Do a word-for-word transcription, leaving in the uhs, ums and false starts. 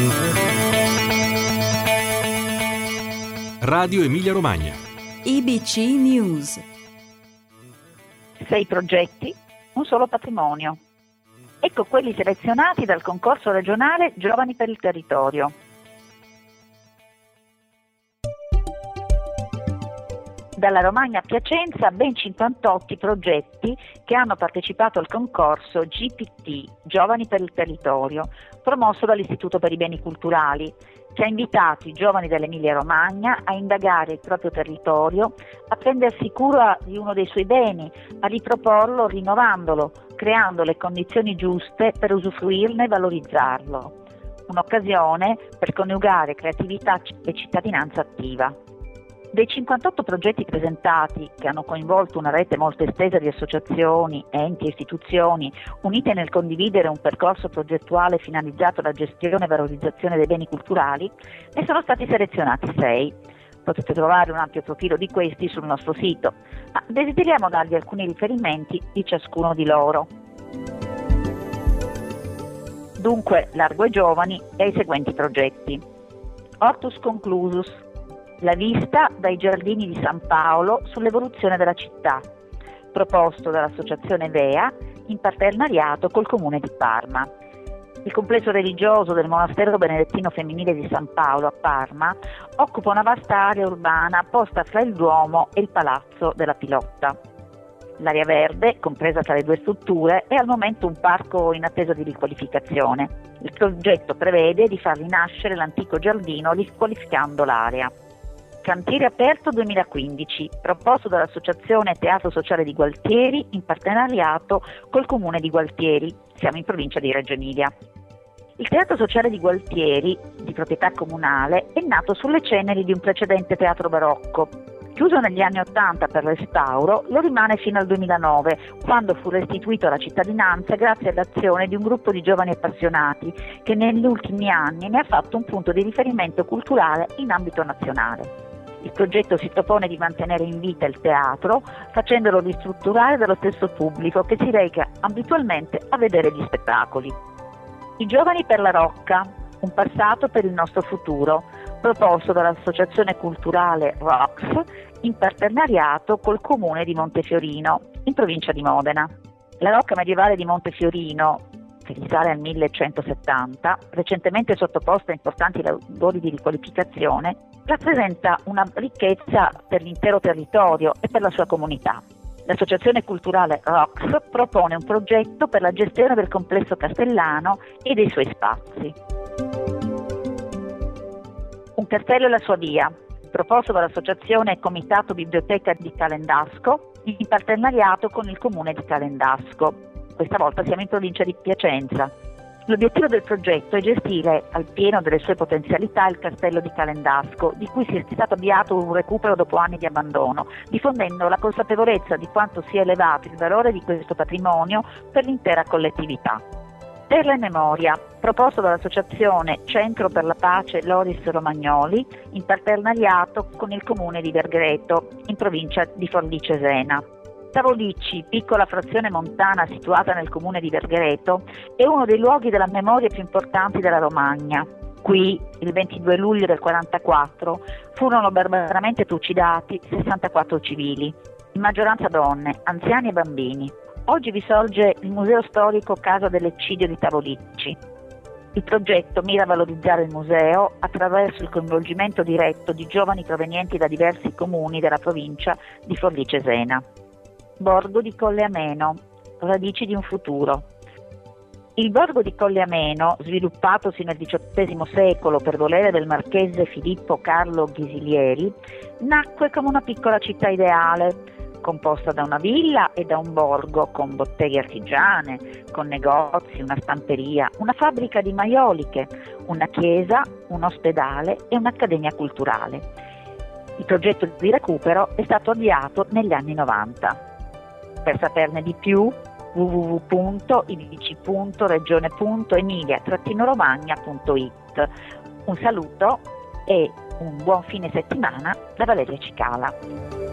Radio Emilia Romagna. I B C News. Sei progetti, un solo patrimonio. Ecco quelli selezionati dal concorso regionale Giovani per il Territorio. Dalla Romagna a Piacenza ben cinquantotto progetti che hanno partecipato al concorso G P T, Giovani per il Territorio, promosso dall'Istituto per i Beni Culturali, che ha invitato i giovani dell'Emilia Romagna a indagare il proprio territorio, a prendersi cura di uno dei suoi beni, a riproporlo rinnovandolo, creando le condizioni giuste per usufruirne e valorizzarlo. Un'occasione per coniugare creatività e cittadinanza attiva. Dei cinquantotto progetti presentati, che hanno coinvolto una rete molto estesa di associazioni, enti e istituzioni, unite nel condividere un percorso progettuale finalizzato alla gestione e valorizzazione dei beni culturali, ne sono stati selezionati sei. Potete trovare un ampio profilo di questi sul nostro sito, ma desideriamo darvi alcuni riferimenti di ciascuno di loro. Dunque, largo ai giovani e ai seguenti progetti. Hortus Conclusus, la vista dai giardini di San Paolo sull'evoluzione della città, proposto dall'associazione VEA in partenariato col comune di Parma. Il complesso religioso del monastero benedettino femminile di San Paolo a Parma occupa una vasta area urbana posta fra il Duomo e il Palazzo della Pilotta. L'area verde, compresa tra le due strutture, è al momento un parco in attesa di riqualificazione. Il progetto prevede di far rinascere l'antico giardino riqualificando l'area. Cantiere aperto duemilaquindici, proposto dall'Associazione Teatro Sociale di Gualtieri in partenariato col Comune di Gualtieri, siamo in provincia di Reggio Emilia. Il Teatro Sociale di Gualtieri, di proprietà comunale, è nato sulle ceneri di un precedente teatro barocco. Chiuso negli anni Ottanta per restauro, lo rimane fino al duemilanove, quando fu restituito alla cittadinanza grazie all'azione di un gruppo di giovani appassionati che negli ultimi anni ne ha fatto un punto di riferimento culturale in ambito nazionale. Il progetto si propone di mantenere in vita il teatro, facendolo ristrutturare dallo stesso pubblico che si reca abitualmente a vedere gli spettacoli. I giovani per la Rocca, un passato per il nostro futuro, proposto dall'Associazione Culturale Rox in partenariato col Comune di Montefiorino, in provincia di Modena. La Rocca medievale di Montefiorino, che risale al millecentosettanta, recentemente sottoposta a importanti lavori di riqualificazione, rappresenta una ricchezza per l'intero territorio e per la sua comunità. L'Associazione Culturale Rox propone un progetto per la gestione del complesso castellano e dei suoi spazi. Un castello e la sua via, proposto dall'Associazione Comitato Biblioteca di Calendasco in partenariato con il Comune di Calendasco. Questa volta siamo in provincia di Piacenza. L'obiettivo del progetto è gestire al pieno delle sue potenzialità il castello di Calendasco, di cui sia stato avviato un recupero dopo anni di abbandono, diffondendo la consapevolezza di quanto sia elevato il valore di questo patrimonio per l'intera collettività. Terra e memoria, proposto dall'associazione Centro per la Pace Loris Romagnoli, in partenariato con il comune di Vergreto, in provincia di Forlì Cesena. Tavolicci, piccola frazione montana situata nel comune di Vergreto, è uno dei luoghi della memoria più importanti della Romagna. Qui, il ventidue luglio del quarantaquattro, furono barbaramente trucidati sessantaquattro civili, in maggioranza donne, anziani e bambini. Oggi vi sorge il Museo Storico Casa dell'Eccidio di Tavolicci. Il progetto mira a valorizzare il museo attraverso il coinvolgimento diretto di giovani provenienti da diversi comuni della provincia di Forlì Cesena. Borgo di Colle Ameno, radici di un futuro. Il borgo di Colle Ameno, sviluppatosi nel diciottesimo secolo per volere del marchese Filippo Carlo Ghisilieri, nacque come una piccola città ideale, composta da una villa e da un borgo con botteghe artigiane, con negozi, una stamperia, una fabbrica di maioliche, una chiesa, un ospedale e un'accademia culturale. Il progetto di recupero è stato avviato negli anni novanta. Per saperne di più, w w w punto i b c punto regione punto emilia romagna punto i t. Un saluto e un buon fine settimana da Valeria Cicala.